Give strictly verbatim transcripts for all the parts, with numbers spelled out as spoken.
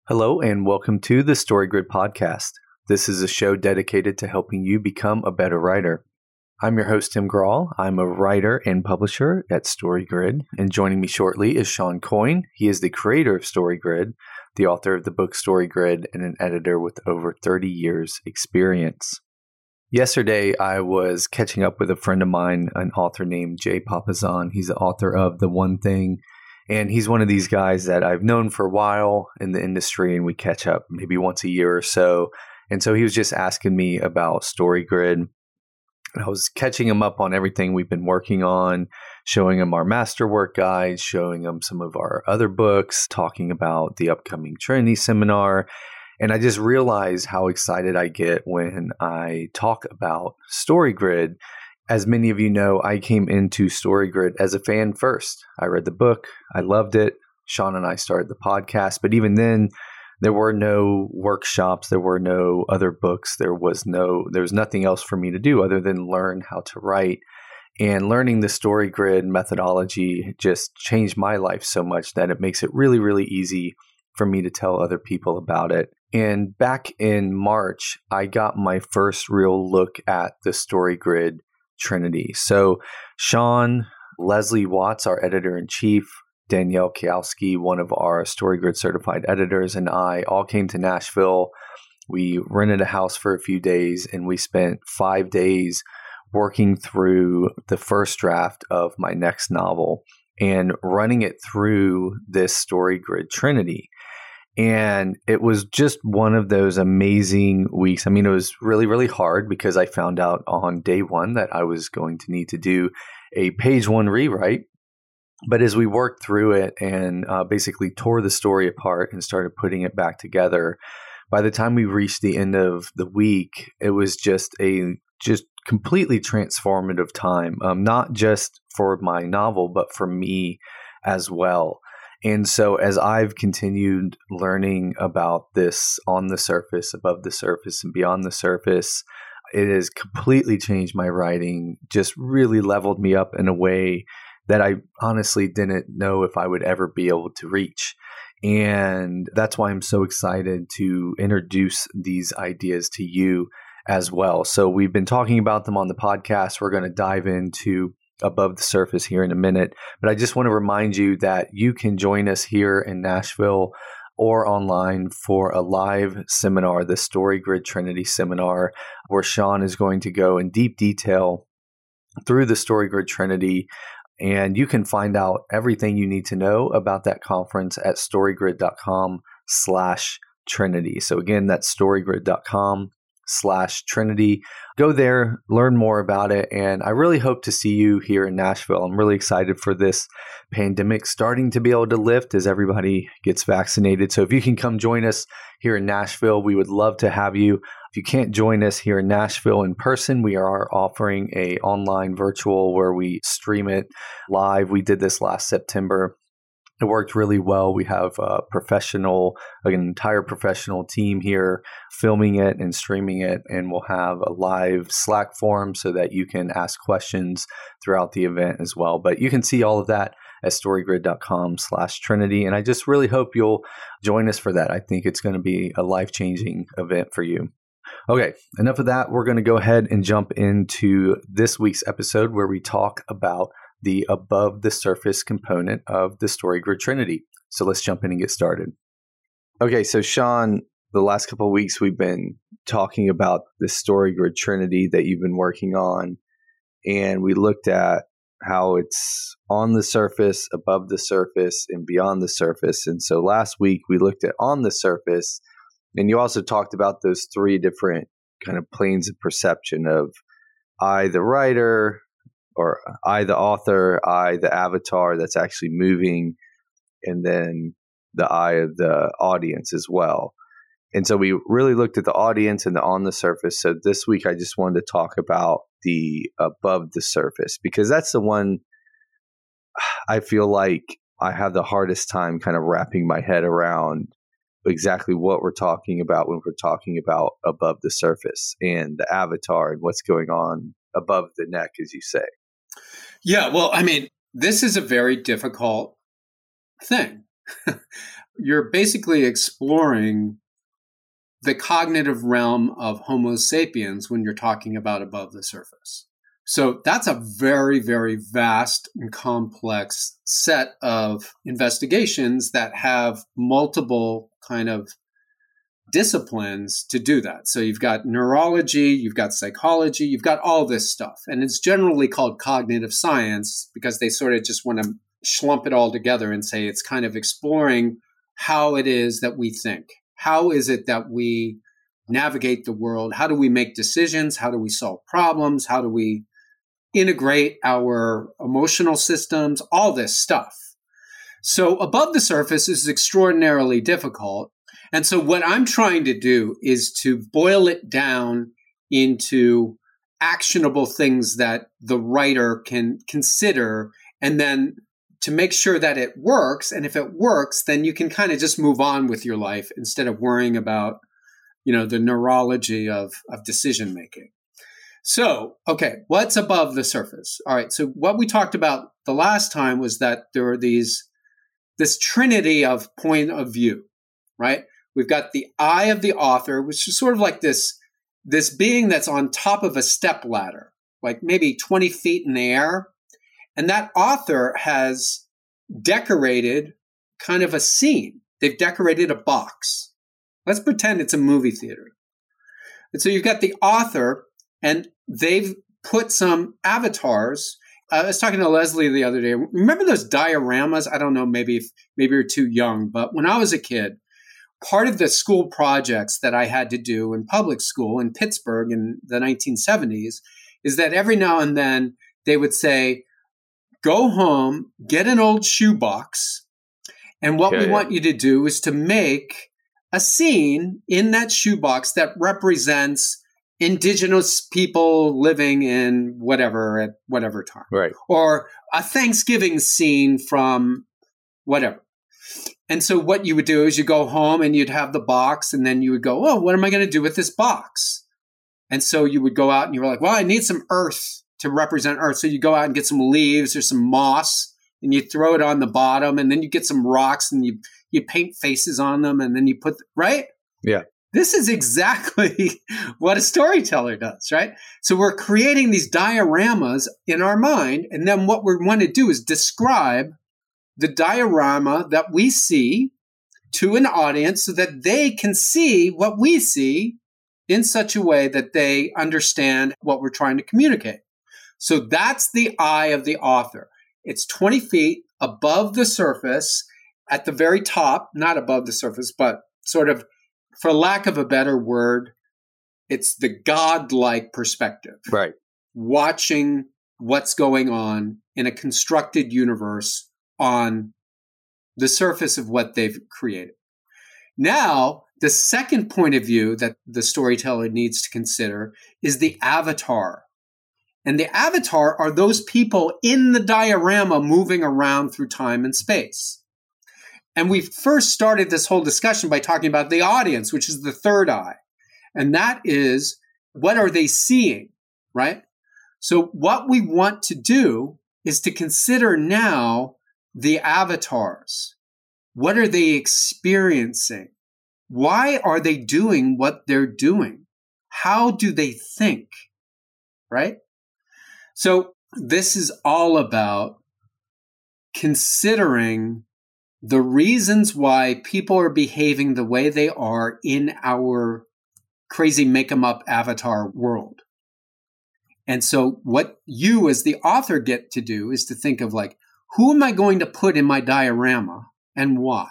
Hello and welcome to the StoryGrid podcast. This is a show dedicated to helping you become a better writer. I'm your host, Tim Grahl. I'm a writer and publisher at StoryGrid, and joining me shortly is Sean Coyne. He is the creator of StoryGrid, the author of the book StoryGrid, and an editor with over thirty years experience. Yesterday, I was catching up with a friend of mine, an author named Jay Papasan. He's the author of The One Thing. And he's one of these guys that I've known for a while in the industry, and we catch up maybe once a year or so. And so he was just asking me about StoryGrid. And I was catching him up on everything we've been working on, showing him our masterwork guides, showing him some of our other books, talking about the upcoming Trinity seminar. And I just realized how excited I get when I talk about StoryGrid. As many of you know, I came into StoryGrid as a fan first. I read the book. I loved it. Sean and I started the podcast. But even then, there were no workshops. There were no other books. There was no, there was nothing else for me to do other than learn how to write. And learning the StoryGrid methodology just changed my life so much that it makes it really, really easy for me to tell other people about it. And back in March, I got my first real look at the StoryGrid Trinity. So Sean, Leslie Watts, our editor-in-chief, Danielle Kiowski, one of our StoryGrid certified editors, and I all came to Nashville. We rented a house for a few days, and we spent five days working through the first draft of my next novel and running it through this StoryGrid Trinity. And it was just one of those amazing weeks. I mean, it was really, really hard because I found out on day one that I was going to need to do a page one rewrite. But as we worked through it and uh, basically tore the story apart and started putting it back together, by the time we reached the end of the week, it was just a just completely transformative time, um, not just for my novel, but for me as well. And so as I've continued learning about this on the surface, above the surface, and beyond the surface, it has completely changed my writing, just really leveled me up in a way that I honestly didn't know if I would ever be able to reach. And that's why I'm so excited to introduce these ideas to you as well. So we've been talking about them on the podcast. We're going to dive into above the surface here in a minute. But I just want to remind you that you can join us here in Nashville or online for a live seminar, the StoryGrid Trinity seminar, where Sean is going to go in deep detail through the StoryGrid Trinity. And you can find out everything you need to know about that conference at storygrid.com slash Trinity. So again, that's storygrid.com slash Trinity. Go there, learn more about it. And I really hope to see you here in Nashville. I'm really excited for this pandemic starting to be able to lift as everybody gets vaccinated. So if you can come join us here in Nashville, we would love to have you. If you can't join us here in Nashville in person, we are offering a online virtual where we stream it live. We did this last September. It worked really well. We have a professional, an entire professional team here filming it and streaming it, and we'll have a live Slack forum so that you can ask questions throughout the event as well. But you can see all of that at storygrid.com slash Trinity, and I just really hope you'll join us for that. I think it's going to be a life-changing event for you. Okay, enough of that. We're going to go ahead and jump into this week's episode where we talk about the above the surface component of the StoryGrid Trinity. So let's jump in and get started. Okay, so Sean, the last couple of weeks we've been talking about the StoryGrid Trinity that you've been working on, and we looked at how it's on the surface, above the surface, and beyond the surface. And so last week we looked at on the surface, and you also talked about those three different kind of planes of perception of I, the writer, or I, the author, I, the avatar that's actually moving, and then the I of the audience as well. And so we really looked at the audience and the on the surface. So this week, I just wanted to talk about the above the surface, because that's the one I feel like I have the hardest time kind of wrapping my head around exactly what we're talking about when we're talking about above the surface and the avatar and what's going on above the neck, as you say. Yeah, well, I mean, this is a very difficult thing. you're basically exploring the cognitive realm of Homo sapiens when you're talking about above the surface. So that's a very, very vast and complex set of investigations that have multiple kind of disciplines to do that. So you've got neurology, you've got psychology, you've got all this stuff. And it's generally called cognitive science because they sort of just want to slump it all together and say it's kind of exploring how it is that we think. How is it that we navigate the world? How do we make decisions? How do we solve problems? How do we integrate our emotional systems? All this stuff. So above the surface is extraordinarily difficult. And so what I'm trying to do is to boil it down into actionable things that the writer can consider, and then to make sure that it works. And if it works, then you can kind of just move on with your life instead of worrying about, you know, the neurology of, of decision making. So, okay, what's above the surface? All right. So what we talked about the last time was that there are these, this trinity of point of view, right? We've got the eye of the author, which is sort of like this, this being that's on top of a step ladder, like maybe twenty feet in the air. And that author has decorated kind of a scene. They've decorated a box. Let's pretend it's a movie theater. And so you've got the author, and they've put some avatars. I was talking to Leslie the other day. Remember those dioramas? I don't know, maybe if, maybe you're too young, but when I was a kid, part of the school projects that I had to do in public school in Pittsburgh in the nineteen seventies is that every now and then they would say, go home, get an old shoebox, and what okay. we want you to do is to make a scene in that shoebox that represents indigenous people living in whatever at whatever time. Right. Or a Thanksgiving scene from whatever. And so what you would do is you go home and you'd have the box, and then you would go, oh, what am I going to do with this box? And so you would go out and you were like, well, I need some earth to represent earth. So you go out and get some leaves or some moss, and you throw it on the bottom, and then you get some rocks and you, you paint faces on them, and then you put, right? Yeah. This is exactly what a storyteller does, right? So we're creating these dioramas in our mind, and then what we want to do is describe the diorama that we see to an audience so that they can see what we see in such a way that they understand what we're trying to communicate. So that's the eye of the author. It's twenty feet above the surface at the very top, not above the surface, but sort of, for lack of a better word, it's the godlike perspective. Right. Watching what's going on in a constructed universe on the surface of what they've created. Now, the second point of view that the storyteller needs to consider is the avatar. And the avatar are those people in the diorama moving around through time and space. And we first started this whole discussion by talking about the audience, which is the third eye. And that is, what are they seeing, right? So what we want to do is to consider now the avatars. What are they experiencing? Why are they doing what they're doing? How do they think, right? So this is all about considering the reasons why people are behaving the way they are in our crazy make-em-up avatar world. And so what you as the author get to do is to think of like, who am I going to put in my diorama and why?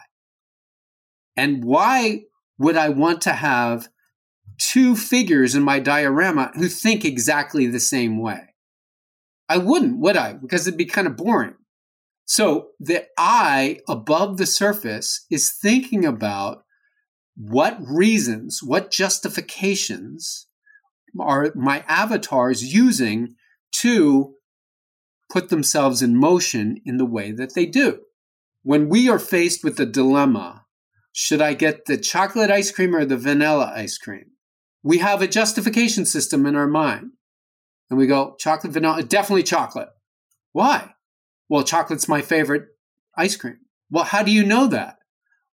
And why would I want to have two figures in my diorama who think exactly the same way? I wouldn't, would I? Because it'd be kind of boring. So the eye above the surface is thinking about what reasons, what justifications are my avatars using to put themselves in motion in the way that they do. When we are faced with the dilemma, should I get the chocolate ice cream or the vanilla ice cream? We have a justification system in our mind. And we go, chocolate, vanilla, definitely chocolate. Why? Well, chocolate's my favorite ice cream. Well, how do you know that?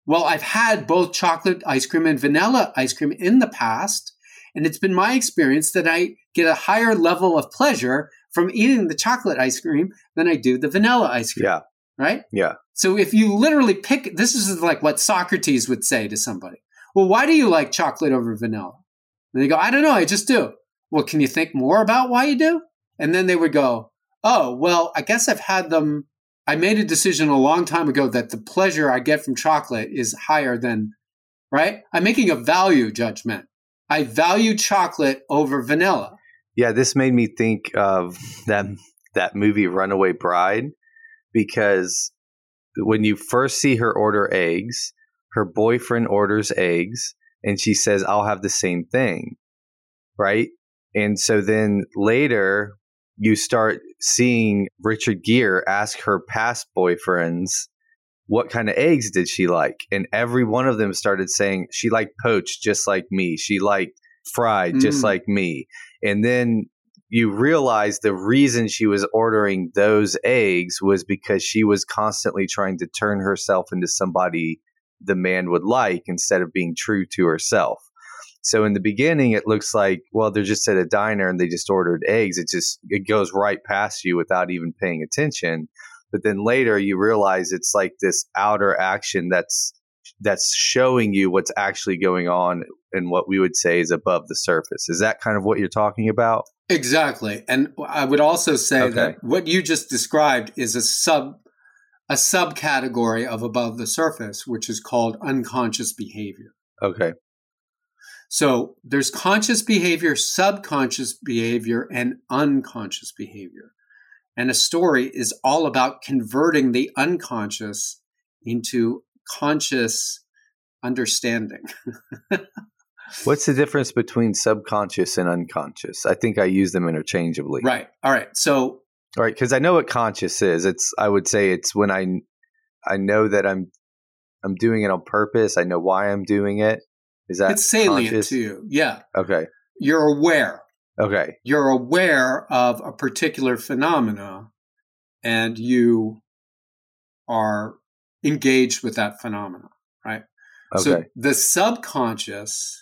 Well, I've had both chocolate ice cream and vanilla ice cream in the past, and it's been my experience that I get a higher level of pleasure from eating the chocolate ice cream than I do the vanilla ice cream. Yeah. Right? Yeah. So if you literally pick, this is like what Socrates would say to somebody. Well, why do you like chocolate over vanilla? And they go, I don't know, I just do. Well, can you think more about why you do? And then they would go, oh, well, I guess I've had them. I made a decision a long time ago that the pleasure I get from chocolate is higher than, right? I'm making a value judgment. I value chocolate over vanilla. Yeah, this made me think of that that movie Runaway Bride, because when you first see her order eggs, her boyfriend orders eggs, and she says, I'll have the same thing, right? And so then later, you start seeing Richard Gere ask her past boyfriends, what kind of eggs did she like? And every one of them started saying she liked poached just like me. She liked fried mm. just like me. And then you realize the reason she was ordering those eggs was because she was constantly trying to turn herself into somebody the man would like instead of being true to herself. So in the beginning, it looks like, well, they're just at a diner and they just ordered eggs. It just, it goes right past you without even paying attention. But then later you realize it's like this outer action that's, that's showing you what's actually going on and what we would say is above the surface. Is that kind of what you're talking about? Exactly. And I would also say okay. that what you just described is a sub, a subcategory of above the surface, which is called unconscious behavior. Okay. So there's conscious behavior, subconscious behavior, and unconscious behavior. And a story is all about converting the unconscious into conscious understanding. What's the difference between subconscious and unconscious? I think I use them interchangeably. Right. All right. So, all right, because I know what conscious is. It's I would say it's when I I know that I'm I'm doing it on purpose. I know why I'm doing it. Is that it's salient conscious? to you? Yeah. Okay. You're aware. Okay. You're aware of a particular phenomena, and you are engaged with that phenomena, right? Okay. So the subconscious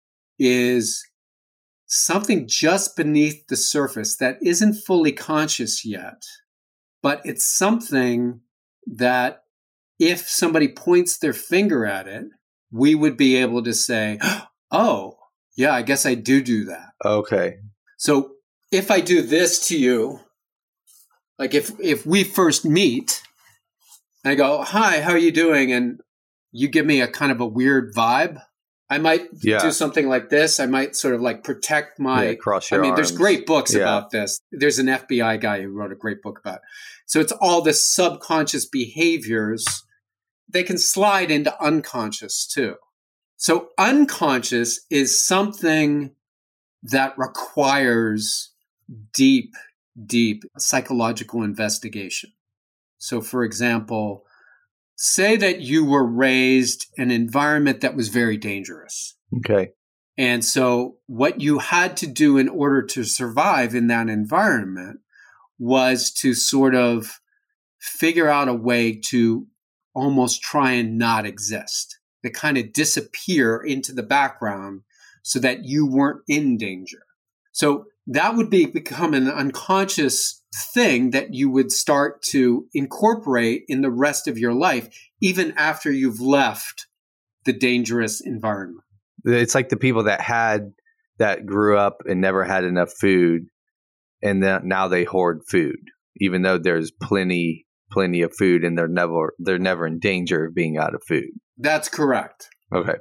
is something just beneath the surface that isn't fully conscious yet, but it's something that if somebody points their finger at it, we would be able to say, oh, yeah, I guess I do do that. Okay. So if I do this to you, like if, if we first meet, and I go, hi, how are you doing? And you give me a kind of a weird vibe, I might yeah. do something like this. I might sort of like protect my, yeah, cross your I mean, arms. There's great books yeah. about this. There's an F B I guy who wrote a great book about it. So it's all the subconscious behaviors. They can slide into unconscious too. So unconscious is something that requires deep, deep psychological investigation. So for example, say that you were raised in an environment that was very dangerous. Okay. And so what you had to do in order to survive in that environment was to sort of figure out a way to almost try and not exist, to kind of disappear into the background so that you weren't in danger. So that would be become an unconscious thing that you would start to incorporate in the rest of your life, even after you've left the dangerous environment. It's like the people that had, that grew up and never had enough food, and then now they hoard food, even though there's plenty, plenty of food, and they're never, they're never in danger of being out of food. That's correct. Okay.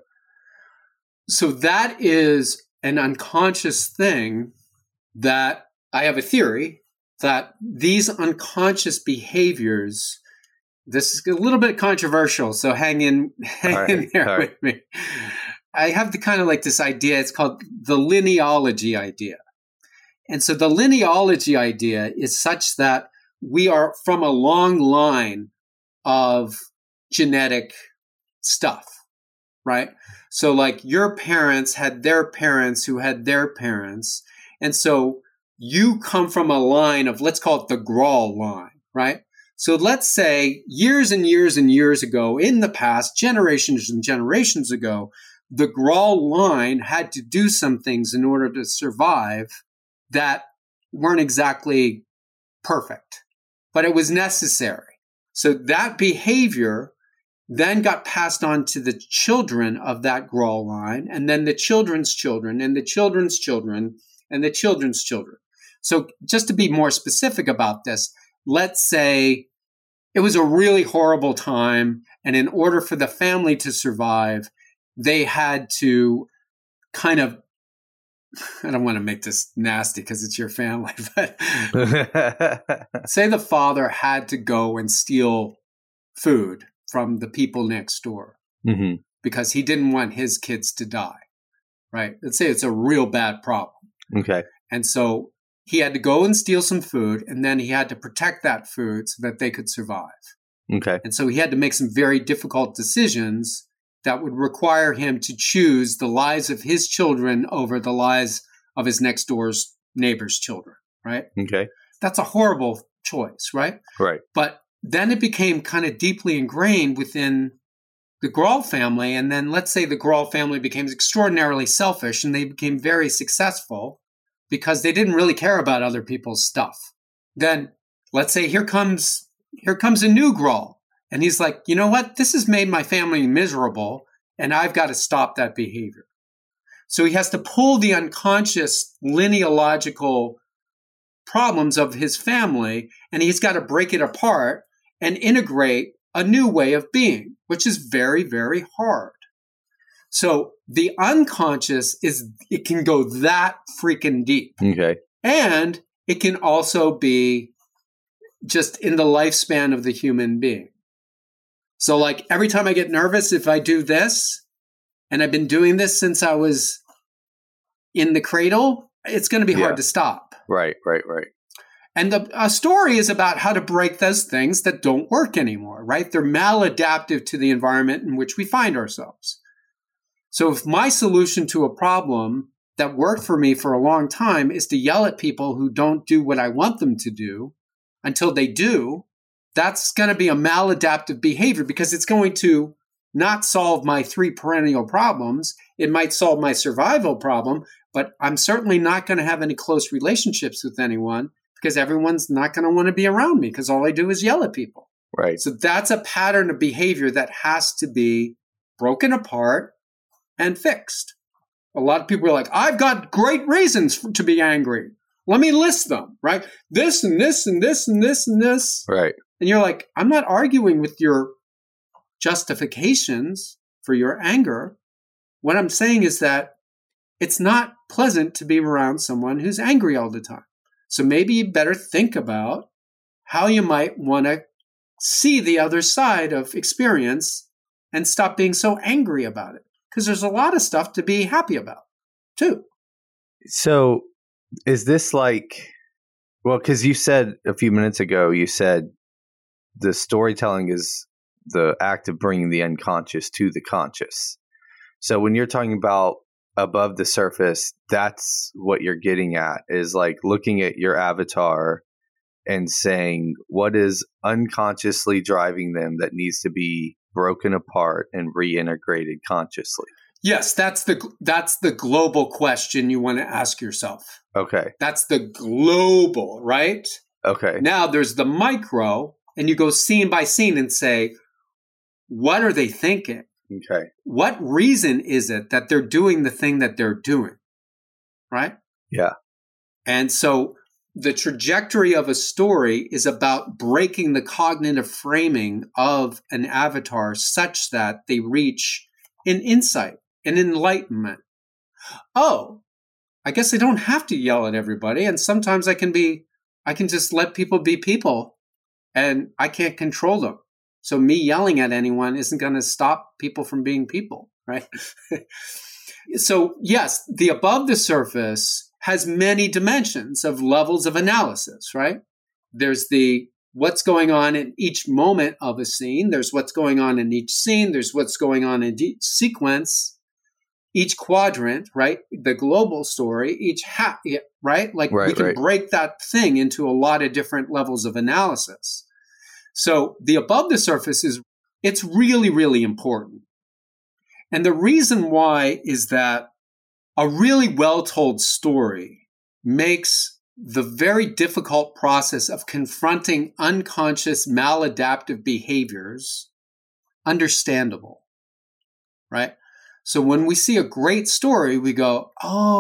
So that is an unconscious thing that I have a theory that these unconscious behaviors, this is a little bit controversial, so hang in, hang right, in there with right. me. I have the kind of like this idea, it's called the lineology idea. And so the lineology idea is such that we are from a long line of genetic stuff, right? So like your parents had their parents who had their parents. And so you come from a line of, let's call it the Grawl line, right? So let's say years and years and years ago, in the past, generations and generations ago, the Grawl line had to do some things in order to survive that weren't exactly perfect, but it was necessary. So that behavior then got passed on to the children of that Grawl line, and then the children's children, and the children's children, and the children's children. So just to be more specific about this, let's say it was a really horrible time, and in order for the family to survive, they had to kind of, I don't want to make this nasty because it's your family, but say the father had to go and steal food from the people next door mm-hmm. because he didn't want his kids to die, right? Let's say it's a real bad problem. Okay. And so he had to go and steal some food, and then he had to protect that food so that they could survive. Okay. And so he had to make some very difficult decisions that would require him to choose the lives of his children over the lives of his next door's neighbor's children, right? Okay. That's a horrible choice, right? Right. But then it became kind of deeply ingrained within the Grawl family. And then let's say the Grawl family became extraordinarily selfish and they became very successful because they didn't really care about other people's stuff. Then let's say here comes here comes a new Grawl. And he's like, you know what? This has made my family miserable, and I've got to stop that behavior. So he has to pull the unconscious lineological problems of his family, and he's got to break it apart and integrate a new way of being, which is very, very hard. So the unconscious is, it can go that freaking deep. Okay. And it can also be just in the lifespan of the human being. So like every time I get nervous, if I do this, and I've been doing this since I was in the cradle, it's going to be yeah. hard to stop. Right, right, right. And the a story is about how to break those things that don't work anymore, right? They're maladaptive to the environment in which we find ourselves. So if my solution to a problem that worked for me for a long time is to yell at people who don't do what I want them to do until they do, that's going to be a maladaptive behavior because it's going to not solve my three perennial problems. It might solve my survival problem, but I'm certainly not going to have any close relationships with anyone because everyone's not going to want to be around me because all I do is yell at people. Right. So that's a pattern of behavior that has to be broken apart and fixed. A lot of people are like, I've got great reasons for, to be angry. Let me list them, right? This and this and this and this and this. Right. And you're like, I'm not arguing with your justifications for your anger. What I'm saying is that it's not pleasant to be around someone who's angry all the time. So maybe you better think about how you might want to see the other side of experience and stop being so angry about it. Because there's a lot of stuff to be happy about, too. So is this like, well, because you said a few minutes ago, you said the storytelling is the act of bringing the unconscious to the conscious. So when you're talking about above the surface, that's what you're getting at, is like looking at your avatar and saying what is unconsciously driving them that needs to be broken apart and reintegrated consciously. Yes, that's the that's the global question you want to ask yourself. Okay. That's the global, right? Okay. Now there's the micro, and you go scene by scene and say, what are they thinking? Okay. What reason is it that they're doing the thing that they're doing? Right? Yeah. And so the trajectory of a story is about breaking the cognitive framing of an avatar such that they reach an insight, an enlightenment. Oh, I guess I don't have to yell at everybody. And sometimes I can be, I can just let people be people and I can't control them. So me yelling at anyone isn't going to stop people from being people, right? So yes, the above the surface has many dimensions of levels of analysis, right? There's the what's going on in each moment of a scene. There's what's going on in each scene. There's what's going on in each sequence, each quadrant, right? The global story, each ha- right? Like right, we can right. break that thing into a lot of different levels of analysis. So the above the surface is, it's really, really important. And the reason why is that a really well-told story makes the very difficult process of confronting unconscious maladaptive behaviors understandable, right? So when we see a great story, we go,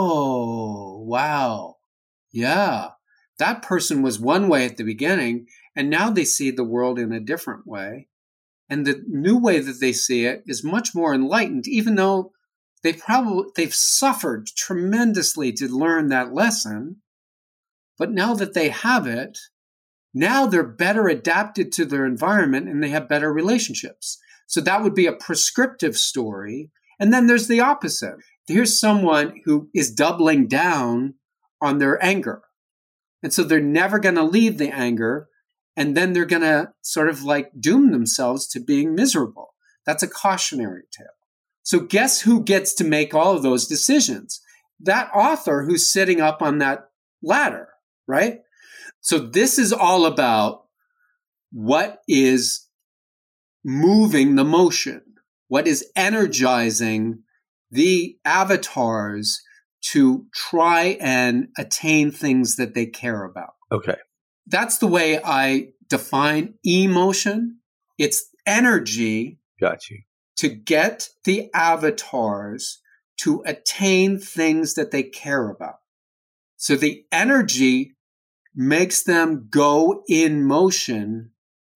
oh, wow, yeah, that person was one way at the beginning, and now they see the world in a different way. And the new way that they see it is much more enlightened, even though they probably, they've suffered tremendously to learn that lesson. But now that they have it, now they're better adapted to their environment and they have better relationships. So that would be a prescriptive story. And then there's the opposite. Here's someone who is doubling down on their anger. And so they're never going to leave the anger. And then they're going to sort of like doom themselves to being miserable. That's a cautionary tale. So guess who gets to make all of those decisions? That author who's sitting up on that ladder, right? So this is all about what is moving the motion, what is energizing the avatars to try and attain things that they care about. Okay. That's the way I define emotion. It's energy. Got you. To get the avatars to attain things that they care about. So the energy makes them go in motion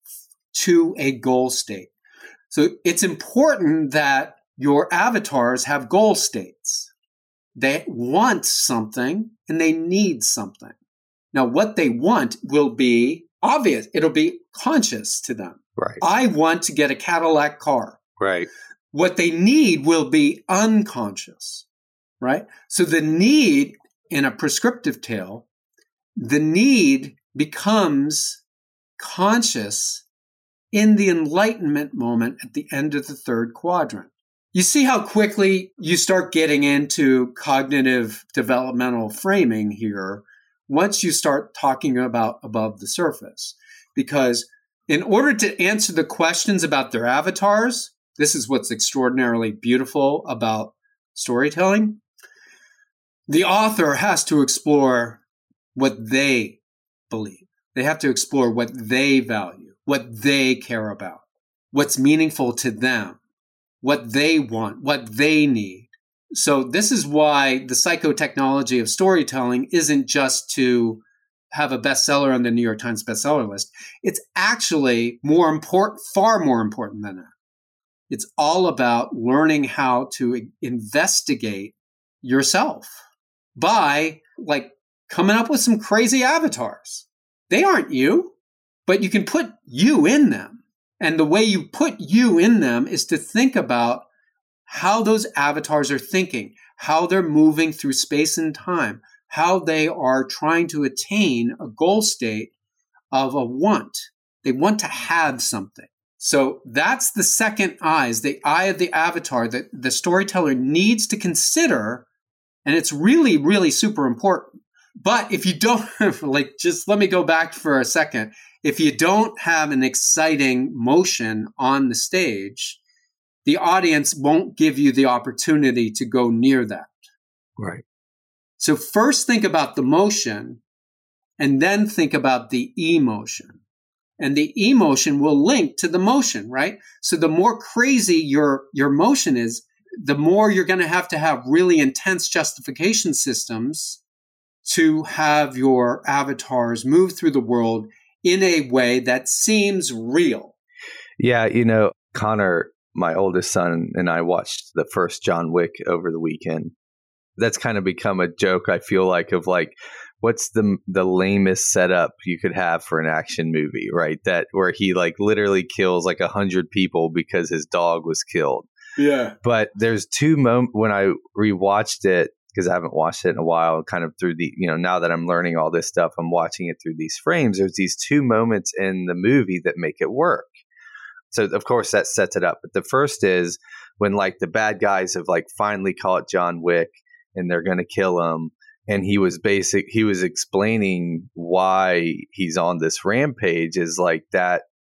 to a goal state. So it's important that your avatars have goal states. They want something and they need something. Now, what they want will be obvious. It'll be conscious to them. Right. I want to get a Cadillac car. Right. What they need will be unconscious, right? So the need in a prescriptive tale, the need becomes conscious in the enlightenment moment at the end of the third quadrant. You see how quickly you start getting into cognitive developmental framing here once you start talking about above the surface. Because in order to answer the questions about their avatars, this is what's extraordinarily beautiful about storytelling. The author has to explore what they believe. They have to explore what they value, what they care about, what's meaningful to them, what they want, what they need. So this is why the psychotechnology of storytelling isn't just to have a bestseller on the New York Times bestseller list. It's actually more important, far more important than that. It's all about learning how to investigate yourself by like coming up with some crazy avatars. They aren't you, but you can put you in them. And the way you put you in them is to think about how those avatars are thinking, how they're moving through space and time, how they are trying to attain a goal state of a want. They want to have something. So that's the second eye, is the eye of the avatar that the storyteller needs to consider. And it's really, really super important. But if you don't, like, just let me go back for a second. If you don't have an exciting motion on the stage, the audience won't give you the opportunity to go near that. Right. So first think about the motion and then think about the emotion. And the emotion will link to the motion, right? So the more crazy your, your motion is, the more you're going to have to have really intense justification systems to have your avatars move through the world in a way that seems real. Yeah, you know, Connor, my oldest son, and I watched the first John Wick over the weekend. That's kind of become a joke, I feel like, of like, what's the the lamest setup you could have for an action movie, right? That where he like literally kills like a hundred people because his dog was killed. Yeah. But there's two moments when I rewatched it, because I haven't watched it in a while, kind of through the, you know, now that I'm learning all this stuff, I'm watching it through these frames. There's these two moments in the movie that make it work. So of course that sets it up. But the first is when like the bad guys have like finally caught John Wick and they're going to kill him. And he was basic, he was explaining why he's on this rampage is like that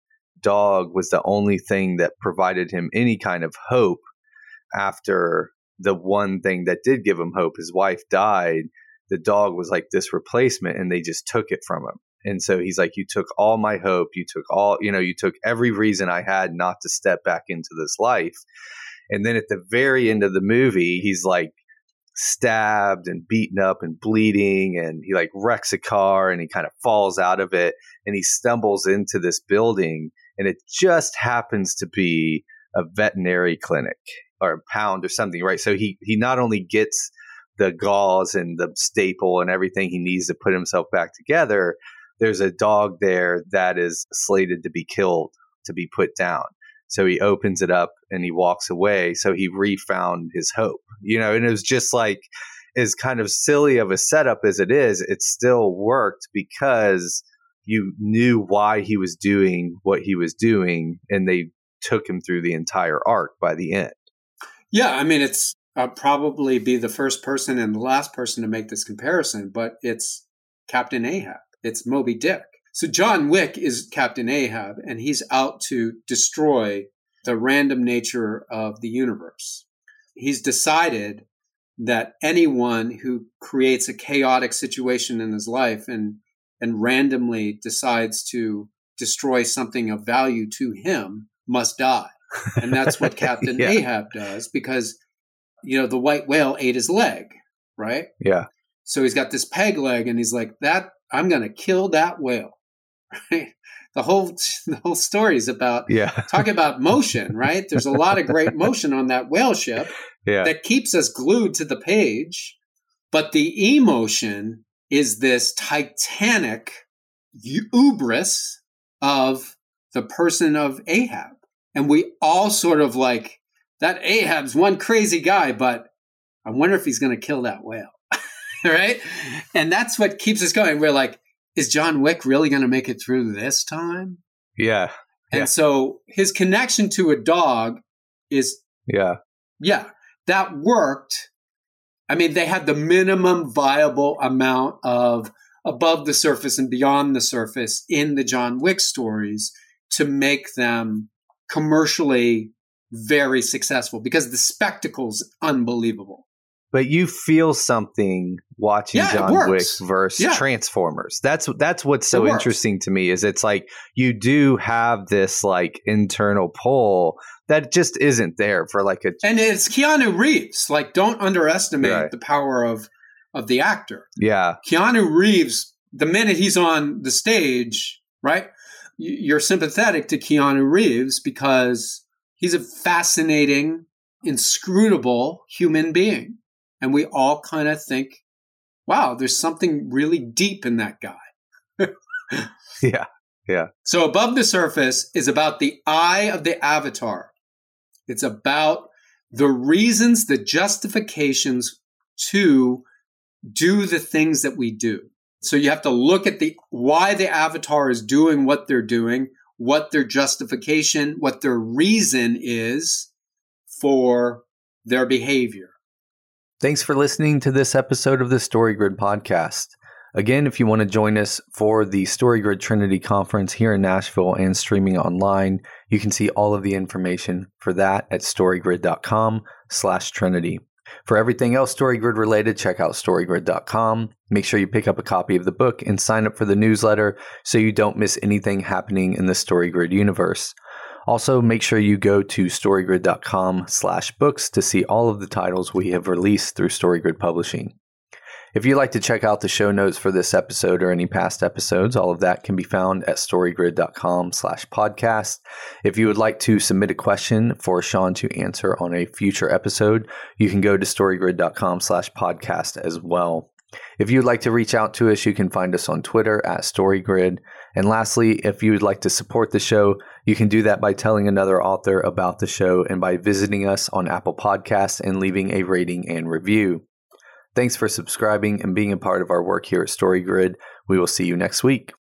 dog was the only thing that provided him any kind of hope after the one thing that did give him hope. His wife died. The dog was like this replacement, and they just took it from him. And so he's like, you took all my hope. You took all, you know, you took every reason I had not to step back into this life. And then at the very end of the movie, he's like stabbed and beaten up and bleeding. And he like wrecks a car and he kind of falls out of it. And he stumbles into this building. And it just happens to be a veterinary clinic or a pound or something, right? So he, he not only gets the gauze and the staple and everything he needs to put himself back together, there's a dog there that is slated to be killed, to be put down. So he opens it up and he walks away. So he refound his hope, you know, and it was just like, as kind of silly of a setup as it is, it still worked because you knew why he was doing what he was doing, and they took him through the entire arc by the end. Yeah, I mean, it's I'll probably be the first person and the last person to make this comparison, but it's Captain Ahab. It's Moby Dick. So John Wick is Captain Ahab, and he's out to destroy the random nature of the universe. He's decided that anyone who creates a chaotic situation in his life and, and randomly decides to destroy something of value to him must die. And that's what Captain yeah. Ahab does, because, you know, the white whale ate his leg, right? Yeah. So he's got this peg leg, and he's like, "That I'm going to kill that whale." Right? The whole the whole story is about yeah. talk about motion, right? There's a lot of great motion on that whale ship yeah. that keeps us glued to the page, but the emotion is this titanic hubris of the person of Ahab. And we all sort of like, that Ahab's one crazy guy, but I wonder if he's going to kill that whale. Right? And that's what keeps us going. We're like, is John Wick really going to make it through this time? Yeah. And yeah. so his connection to a dog is, yeah, yeah, that worked. I mean, they had the minimum viable amount of above the surface and beyond the surface in the John Wick stories to make them commercially very successful, because the spectacle's unbelievable. But you feel something watching yeah, John Wick versus yeah. Transformers. That's that's what's so interesting to me, is it's like you do have this like internal pull that just isn't there for like a and it's Keanu Reeves. Like, don't underestimate right. the power of of the actor. Yeah, Keanu Reeves. The minute he's on the stage, right, you're sympathetic to Keanu Reeves because he's a fascinating, inscrutable human being. And we all kind of think, wow, there's something really deep in that guy. yeah, yeah. So Above the Surface is about the eye of the avatar. It's about the reasons, the justifications to do the things that we do. So you have to look at the why the avatar is doing what they're doing, what their justification, what their reason is for their behavior. Thanks for listening to this episode of the StoryGrid podcast. Again, if you want to join us for the StoryGrid Trinity Conference here in Nashville and streaming online, you can see all of the information for that at storygrid.com slash Trinity. For everything else StoryGrid related, check out storygrid dot com. Make sure you pick up a copy of the book and sign up for the newsletter so you don't miss anything happening in the StoryGrid universe. Also, make sure you go to storygrid.com slash books to see all of the titles we have released through StoryGrid Publishing. If you'd like to check out the show notes for this episode or any past episodes, all of that can be found at storygrid.com slash podcast. If you would like to submit a question for Sean to answer on a future episode, you can go to storygrid.com slash podcast as well. If you'd like to reach out to us, you can find us on Twitter at StoryGrid. And lastly, if you would like to support the show, you can do that by telling another author about the show and by visiting us on Apple Podcasts and leaving a rating and review. Thanks for subscribing and being a part of our work here at StoryGrid. We will see you next week.